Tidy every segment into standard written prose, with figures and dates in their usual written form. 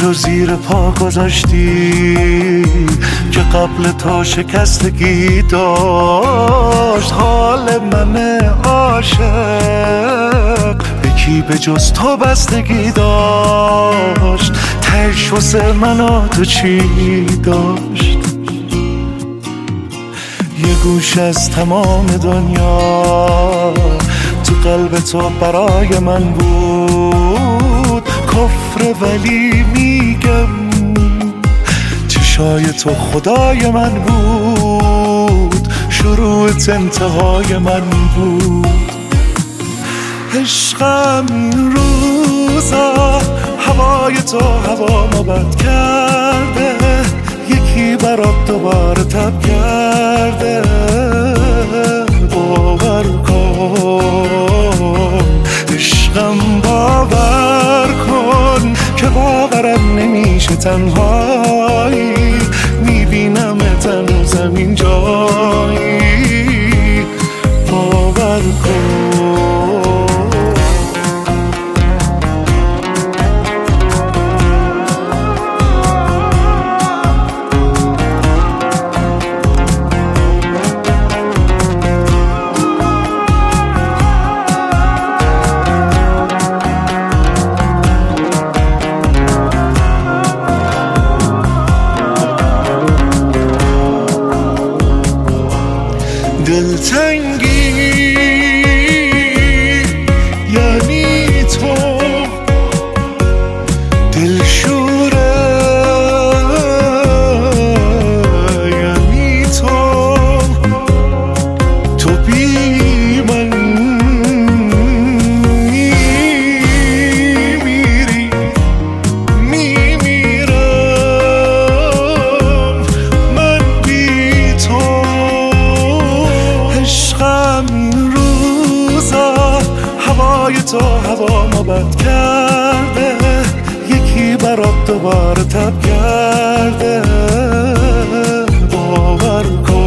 تو زیر پا گذاشتی که قبل تو شکستگی داشت. حال من عاشق به کی به جز تو بستگی داشت؟ تهش واسه من و تو چی داشت؟ یه گوش از تمام دنیا تو قلب تو برای من بود کفر، ولی میگم چشای تو خدای من بود، شروعت انتهای من بود. عشقم این روزا هوای تو هوامو بد کرده، یکی برات دوباره تب کرده. باور کن عشقم، باور کن که باورم نمیشه تنهایی میبینمت هنوزم اینجایی. باور کن دلتنگی یعنی تو، دلشوره یعنی تو، تو بی من میمیری میمیرم من بی تو. عشقم این روزا هوای تو هوامو بد کرده، یکی برات دوباره تب کرده. باور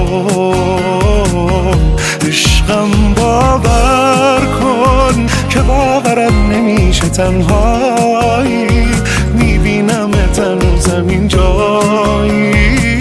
کن عشقم، باور کن که باورم نمیشه تنهایی میبینمت هنوزم اینجایی.